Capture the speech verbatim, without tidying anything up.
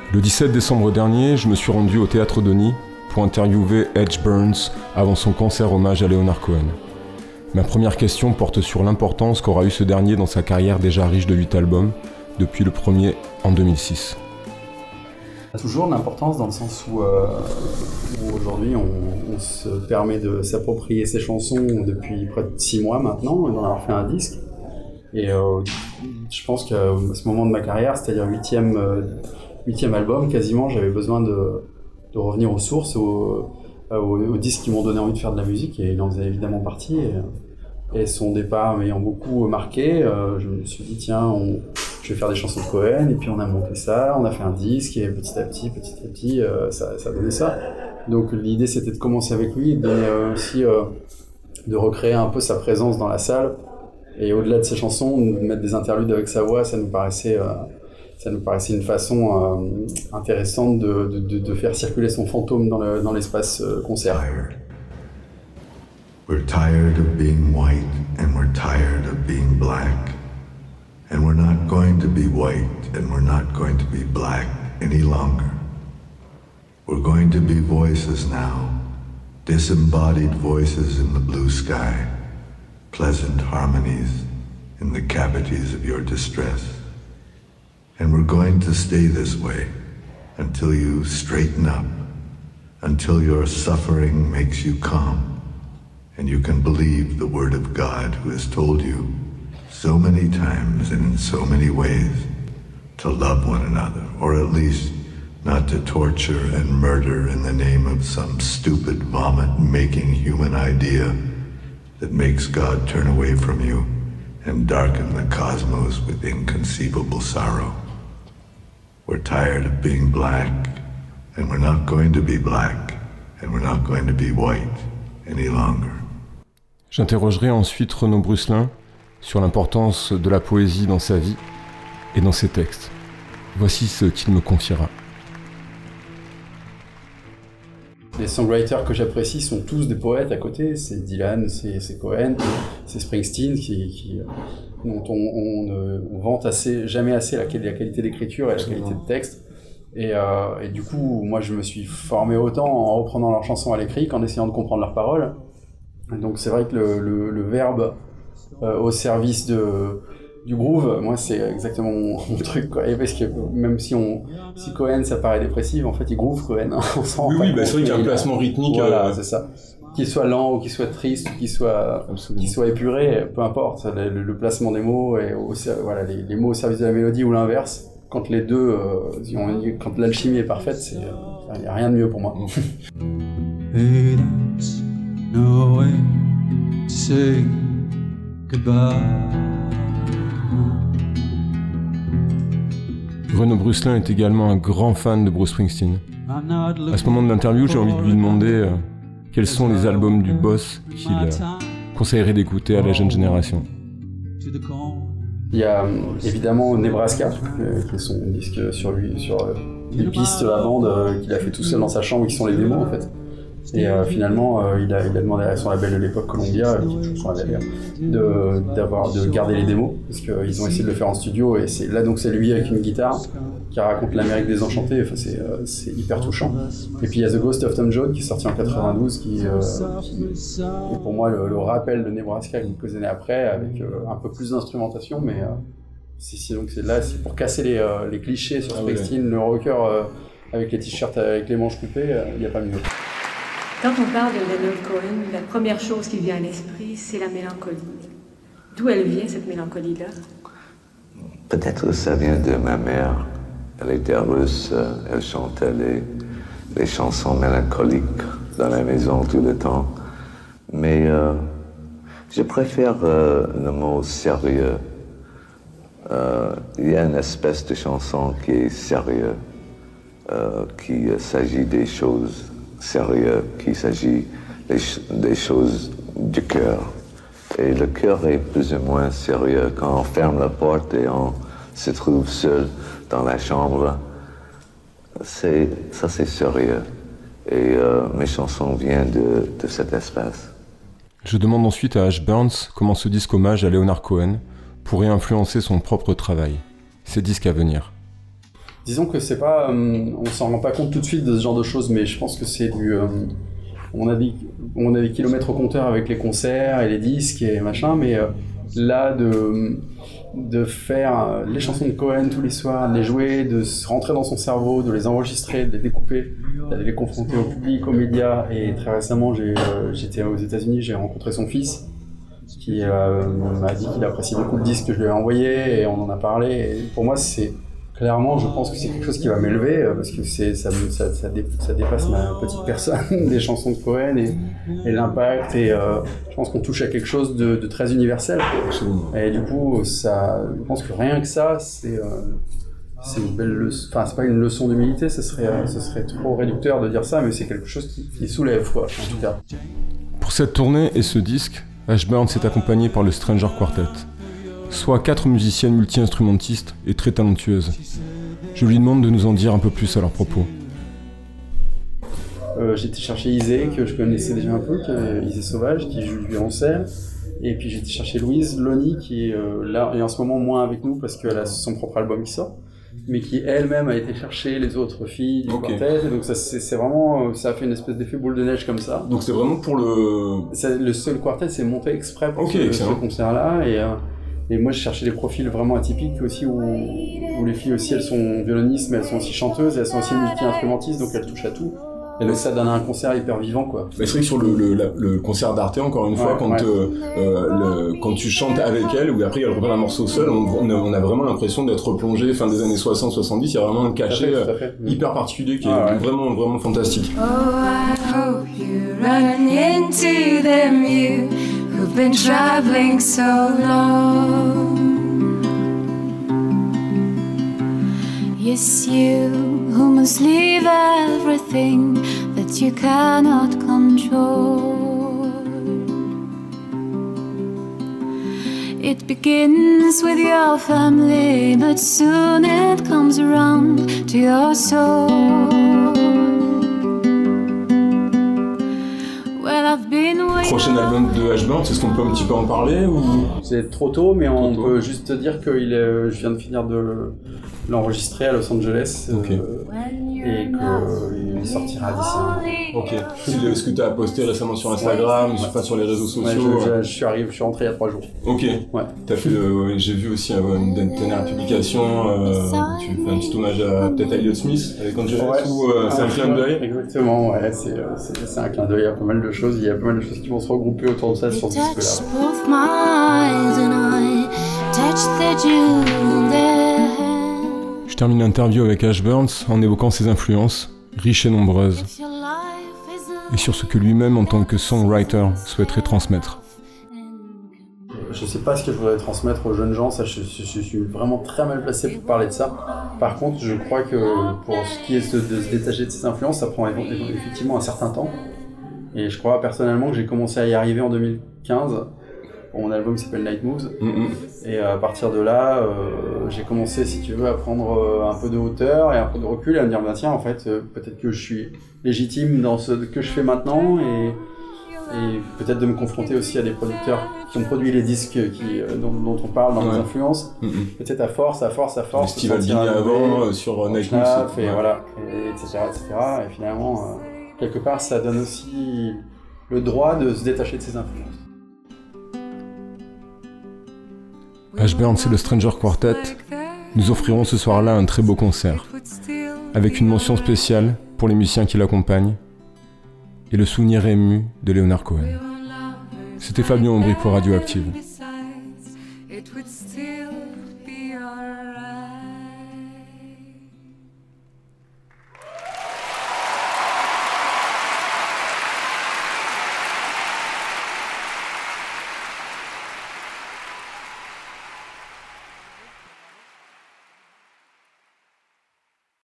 Le dix-sept décembre dernier, je me suis rendu au Théâtre Denis pour interviewer Edge Burns avant son concert hommage à Leonard Cohen. Ma première question porte sur l'importance qu'aura eu ce dernier dans sa carrière déjà riche de huit albums, depuis le premier en deux mille six. Toujours l'importance dans le sens où, euh, où aujourd'hui on, on se permet de s'approprier ses chansons depuis près de six mois maintenant et d'en avoir fait un disque. Et euh, je pense qu'à ce moment de ma carrière, c'est-à-dire huitième, euh, huitième album, quasiment, j'avais besoin de, de revenir aux sources, aux, aux, aux disques qui m'ont donné envie de faire de la musique, et il en faisait évidemment partie. Et, et son départ m'ayant beaucoup marqué, euh, je me suis dit tiens, on, je vais faire des chansons de Cohen, et puis on a monté ça, on a fait un disque, et petit à petit, petit à petit, euh, ça, ça donnait ça. Donc l'idée c'était de commencer avec lui, de donner euh, aussi, euh, de recréer un peu sa présence dans la salle. Et au-delà de ses chansons, de mettre des interludes avec sa voix, ça nous paraissait, euh, ça nous paraissait une façon euh, intéressante de, de, de faire circuler son fantôme dans, le, dans l'espace euh, concert. We're tired of being white and we're tired of being black. And we're not going to be white and we're not going to be black any longer. We're going to be voices now, disembodied voices in the blue sky. Pleasant harmonies in the cavities of your distress. And we're going to stay this way until you straighten up, until your suffering makes you calm, and you can believe the word of God who has told you so many times and in so many ways to love one another, or at least not to torture and murder in the name of some stupid vomit-making human idea that makes God turn away from you and darken the cosmos with inconceivable sorrow. We're tired of being black, and we're not going to be black, and we're not going to be white any longer. J'interrogerai ensuite Renaud Brusselin sur l'importance de la poésie dans sa vie et dans ses textes. Voici ce qu'il me confiera. Les songwriters que j'apprécie sont tous des poètes à côté. C'est Dylan, c'est, c'est Cohen, c'est Springsteen, qui, qui, dont on, on, on vante assez, jamais assez la, la qualité d'écriture et la qualité de texte. Et, euh, et du coup, moi, je me suis formé autant en reprenant leurs chansons à l'écrit qu'en essayant de comprendre leurs paroles. Donc c'est vrai que le, le, le verbe euh, au service de... du groove, moi c'est exactement mon, mon truc, quoi. Et parce que même si on, si Cohen ça paraît dépressif, en fait il groove Cohen. Hein, on s'en oui, oui, bah c'est vrai qu'il y a un placement rythmique. Voilà, euh... c'est ça. Qu'il soit lent ou qu'il soit triste ou qu'il soit, qu'il soit épuré, peu importe. Le, le, le placement des mots et au, voilà, les, les mots au service de la mélodie ou l'inverse. Quand les deux, euh, quand l'alchimie est parfaite, c'est, il n'y a rien de mieux pour moi. Hey, there's no way to say goodbye. Renaud Brusselin est également un grand fan de Bruce Springsteen. À ce moment de l'interview, j'ai envie de lui demander euh, quels sont les albums du boss qu'il euh, conseillerait d'écouter à la jeune génération. Il y a évidemment Nebraska, euh, qui est son disque sur lui, sur euh, les pistes à bande euh, qu'il a fait tout seul dans sa chambre, qui sont les démos en fait. Et euh, finalement, euh, il, a, il a demandé à son label de l'époque, Columbia, qui est toujours son label, de, d'avoir, de garder les démos, parce qu'ils ont essayé de le faire en studio, et c'est, là donc c'est lui avec une guitare qui raconte l'Amérique désenchantée, enfin, c'est, euh, c'est hyper touchant. Et puis il y a The Ghost of Tom Joad qui est sorti en quatre-vingt-douze, qui, euh, qui est pour moi le, le rappel de Nebraska quelques années après, avec euh, un peu plus d'instrumentation, mais euh, c'est, c'est, donc c'est là, c'est pour casser les, euh, les clichés sur Springsteen, le rocker euh, avec les t-shirts avec les manches coupées, il euh, n'y a pas mieux. Quand on parle de Leonard Cohen, la première chose qui vient à l'esprit, c'est la mélancolie. D'où elle vient, cette mélancolie-là? Peut-être ça vient de ma mère. Elle était russe, elle chantait les, les chansons mélancoliques dans la maison tout le temps. Mais euh, je préfère euh, le mot sérieux. Euh, il y a une espèce de chanson qui est sérieux, euh, qui euh, s'agit des choses sérieux, qu'il s'agit des, des choses du cœur. Et le cœur est plus ou moins sérieux quand on ferme la porte et on se trouve seul dans la chambre. C'est, ça, c'est sérieux. Et euh, mes chansons viennent de, de cet espace. Je demande ensuite à Ash Burns comment ce disque hommage à Leonard Cohen pourrait influencer son propre travail, ses disques à venir. Disons que c'est pas, euh, on s'en rend pas compte tout de suite de ce genre de choses, mais je pense que c'est du, euh, on a des, on a des kilomètres au compteur avec les concerts et les disques et machin, mais euh, là de, de faire les chansons de Cohen tous les soirs, de les jouer, de se rentrer dans son cerveau, de les enregistrer, de les découper, de les confronter au public, aux médias. Et très récemment, j'ai, euh, j'étais aux États-Unis, j'ai rencontré son fils, qui euh, m'a dit qu'il apprécie beaucoup le disque que je lui ai envoyé, et on en a parlé. Et pour moi, c'est clairement, je pense que c'est quelque chose qui va m'élever, parce que c'est, ça, ça, ça, dé, ça dépasse ma petite personne, des chansons de Cohen et, et l'impact, et euh, je pense qu'on touche à quelque chose de, de très universel. Et du coup, ça, je pense que rien que ça, c'est, euh, c'est une belle leçon, enfin, c'est pas une leçon d'humilité, ce serait, euh, ce serait trop réducteur de dire ça, mais c'est quelque chose qui, qui soulève, quoi, en tout cas. Pour cette tournée et ce disque, Ashburn s'est accompagné par le Stranger Quartet, soit quatre musiciennes multi-instrumentistes et très talentueuses. Je lui demande de nous en dire un peu plus à leur propos. Euh, j'ai été chercher Isée, que je connaissais déjà un peu, qui est Isée Sauvage, qui joue du violoncelle. Et puis j'ai été chercher Louise Lonny, qui est euh, là, et en ce moment moins avec nous, parce qu'elle a son propre album qui sort, mais qui elle-même a été chercher les autres filles du okay. quartet. Donc ça, c'est, c'est vraiment, ça a fait une espèce d'effet boule de neige comme ça. Donc c'est vraiment pour le... Ça, le seul quartet s'est monté exprès pour okay, ce, ce concert-là. Et, euh, Et moi, je cherchais des profils vraiment atypiques aussi, où, où les filles aussi, elles sont violonistes, mais elles sont aussi chanteuses, et elles sont aussi multi-instrumentistes, donc elles touchent à tout. Et donc ça donne un concert hyper vivant, quoi. Mais c'est vrai que sur le, le, la, le concert d'Arte, encore une fois, ouais, quand, ouais. euh, euh, le, quand tu chantes avec elle, ou après elle reprend un morceau seul, on, on, a, on a vraiment l'impression d'être replongé fin des années soixante soixante-dix. Il y a vraiment un cachet tout à fait, tout à fait. Euh, hyper particulier qui ah, est ouais. vraiment, vraiment fantastique. Oh, I hope you run into them, you who've been traveling so long. Yes, you who must leave everything that you cannot control. It begins with your family, but soon it comes around to your soul. Well, I've been Prochain album de Ashburn, est-ce qu'on peut un petit peu en parler ou... C'est trop tôt, mais trop on tôt. peut juste te dire que il est, je viens de finir de l'enregistrer à Los Angeles, okay. euh, et qu'il sortira d'ici un an. Ok. Est-ce que tu as posté récemment sur Instagram, ouais. sur, sur les réseaux sociaux? Ouais, je, je, je suis arrivé, je suis rentré il y a trois jours. Ok. Ouais. T'as fait, euh, j'ai vu aussi euh, une dernière publication. Euh, tu fais un petit hommage à peut-être à Elliott Smith avec Angeles, ouais. ou euh, c'est un clin d'œil. Exactement. Ouais. C'est, euh, c'est, c'est un clin d'œil. Il y a pas mal de choses. Il y a pas mal de choses qui vont se regrouper autour de ça sur ce disque-là. Je termine l'interview avec Ashburn en évoquant ses influences, riches et nombreuses, et sur ce que lui-même, en tant que songwriter, souhaiterait transmettre. Je sais pas ce que je voudrais transmettre aux jeunes gens, ça, je, je, je suis vraiment très mal placé pour parler de ça. Par contre, je crois que pour ce qui est de, de se détacher de ses influences, ça prend effectivement un certain temps. Et je crois personnellement que j'ai commencé à y arriver en deux mille quinze. Mon album qui s'appelle Night Moves, mm-hmm. et à partir de là, euh, j'ai commencé, si tu veux, à prendre euh, un peu de hauteur et un peu de recul et à me dire, bah, tiens, en fait, euh, peut-être que je suis légitime dans ce que je fais maintenant, et, et peut-être de me confronter aussi à des producteurs qui ont produit les disques qui, euh, dont, dont on parle dans ouais. les influences, mm-hmm. peut-être à force, à force, à force. Steve Albini avant, euh, sur euh, Night Moves. Et ouais. voilà, et, etc., et cetera. Et finalement, euh, quelque part, ça donne aussi le droit de se détacher de ses influences. Ashburn, c'est le Stranger Quartet. Nous offrirons ce soir-là un très beau concert, avec une mention spéciale pour les musiciens qui l'accompagnent et le souvenir ému de Leonard Cohen. C'était Fabien Aubry pour Radioactive.